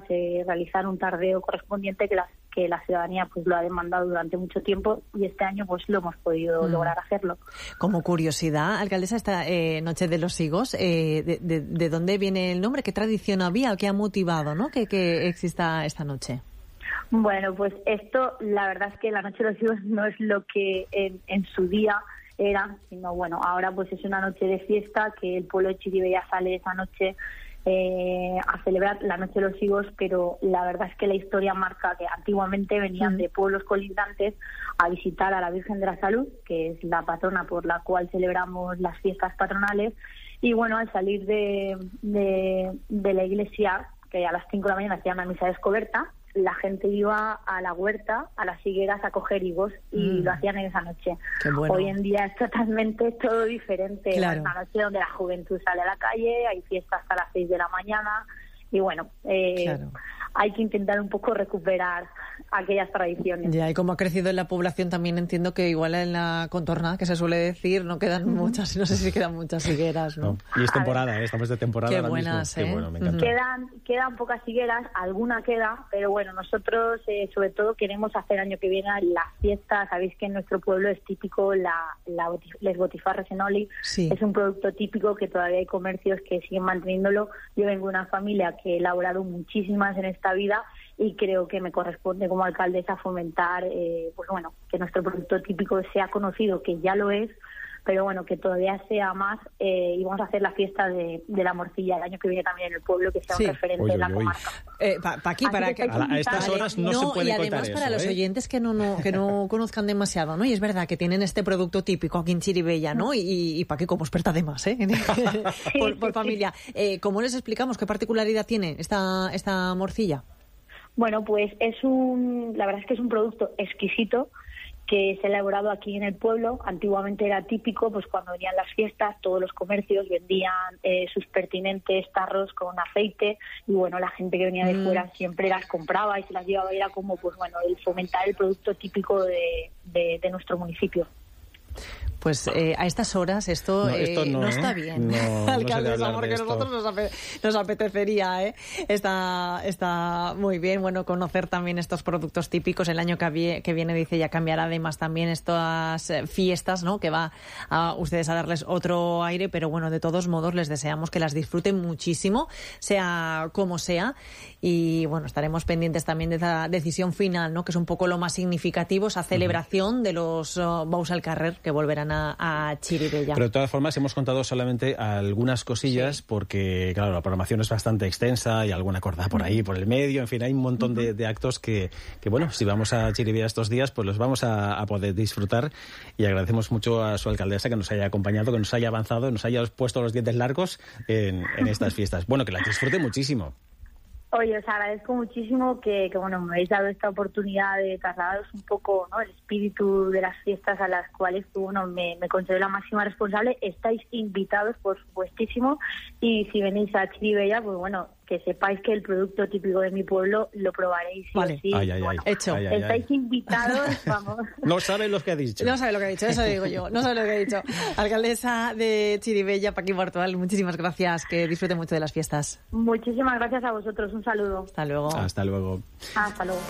realizar un tardeo correspondiente que la ciudadanía pues lo ha demandado durante mucho tiempo, y este año pues lo hemos podido lograr hacerlo. Como curiosidad, alcaldesa, esta Noche de los Higos, ¿de dónde viene el nombre? ¿Qué tradición había o qué ha motivado, ¿no?, que exista esta noche? Bueno, pues esto, la verdad es que la Noche de los Higos no es lo que en su día era, sino bueno, ahora pues es una noche de fiesta, que el pueblo de Chirivella sale esa noche a celebrar la Noche de los Higos, pero la verdad es que la historia marca que antiguamente venían de pueblos colindantes a visitar a la Virgen de la Salud, que es la patrona por la cual celebramos las fiestas patronales, y bueno, al salir de la iglesia, que a las 5 de la mañana hacían una misa descoberta, la gente iba a la huerta, a las higueras, a coger higos, y lo hacían en esa noche. Bueno. Hoy en día es totalmente todo diferente. Claro. Es una noche donde la juventud sale a la calle, hay fiestas hasta las 6 de la mañana, y bueno, claro, hay que intentar un poco recuperar aquellas tradiciones. Ya, y como ha crecido en la población, también entiendo que igual en la contorna, que se suele decir, no quedan muchas, no sé si quedan muchas higueras, ¿no? Y es temporada, estamos de temporada Qué ahora buenas, mismo. Qué bueno, me encanta. Quedan pocas higueras, alguna queda, pero bueno, nosotros sobre todo queremos hacer año que viene las fiestas. Sabéis que en nuestro pueblo es típico les botifarres en oli. Sí. Es un producto típico que todavía hay comercios que siguen manteniéndolo. Yo vengo de una familia que he elaborado muchísimas en esta vida, y creo que me corresponde como alcaldesa fomentar pues bueno, que nuestro producto típico sea conocido, que ya lo es, pero bueno, que todavía sea más, y vamos a hacer la fiesta de la morcilla el año que viene también en el pueblo, que sea un referente en la comarca. Para que a estas horas no se puede y contar además para eso, los oyentes que no conozcan demasiado, ¿no? Y es verdad que tienen este producto típico aquí en Chirivella, ¿no? Y Paquí como experta además, por familia. ¿Cómo les explicamos qué particularidad tiene esta morcilla? Bueno, pues la verdad es que es un producto exquisito que se ha elaborado aquí en el pueblo. Antiguamente era típico, pues cuando venían las fiestas, todos los comercios vendían sus pertinentes tarros con aceite, y bueno, la gente que venía de fuera siempre las compraba y se las llevaba. Era como, pues bueno, el fomentar el producto típico de nuestro municipio. Pues a estas horas esto no está bien. Alcaldesa, porque a nosotros nos apetecería, Está muy bien, bueno, conocer también estos productos típicos. El año que viene, dice, ya cambiará además también estas fiestas, ¿no?, que va a ustedes a darles otro aire, pero bueno, de todos modos les deseamos que las disfruten muchísimo, sea como sea, y bueno, estaremos pendientes también de esa decisión final, ¿no?, que es un poco lo más significativo, esa celebración de los Bous al Carrer, que volverán a Chirivella. Pero de todas formas hemos contado solamente algunas cosillas, porque claro, la programación es bastante extensa y alguna corda por ahí, por el medio, en fin, hay un montón de actos que bueno, si vamos a Chirivella estos días, pues los vamos a poder disfrutar, y agradecemos mucho a su alcaldesa que nos haya acompañado, que nos haya avanzado, nos haya puesto los dientes largos en estas fiestas. Bueno, que las disfrute muchísimo. Oye, os agradezco muchísimo que bueno, me habéis dado esta oportunidad de trasladaros un poco, ¿no?, el espíritu de las fiestas a las cuales me considero la máxima responsable. Estáis invitados, por supuestísimo, y si venís a Chirivella, pues bueno, que sepáis que el producto típico de mi pueblo lo probaréis. Vale. Sí. Bueno, hecho. Estáis invitados, vamos. No sabe lo que ha dicho. No sabe lo que ha dicho, eso digo yo. No sabe lo que ha dicho. Alcaldesa de Chirivella, Paquí Bartual, muchísimas gracias. Que disfrute mucho de las fiestas. Muchísimas gracias a vosotros. Un saludo. Hasta luego. Hasta luego. Hasta luego.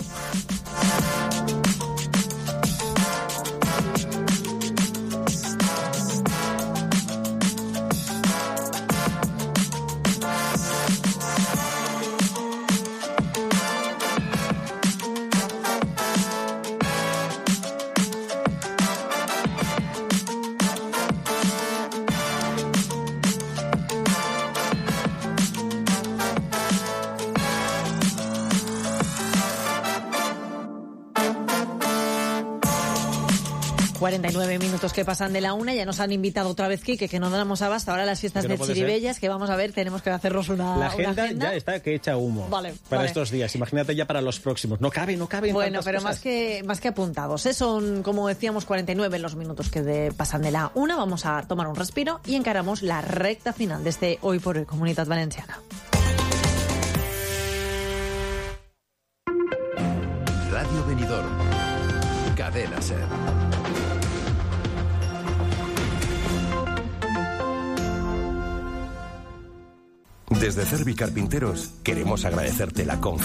49 minutos que pasan de la 1, ya nos han invitado otra vez, Quique, que no damos abasto ahora las fiestas de Chiribellas, que vamos a ver, tenemos que hacernos una agenda. Ya está que echa humo para estos días. Imagínate ya para los próximos. No cabe. Bueno, pero más que apuntados, son, como decíamos, 49 los minutos que pasan de la 1. Vamos a tomar un respiro y encaramos la recta final de este Hoy por Hoy Comunitat Valenciana. Radio Benidorm, Cadena SER. Desde Cervi Carpinteros queremos agradecerte la confianza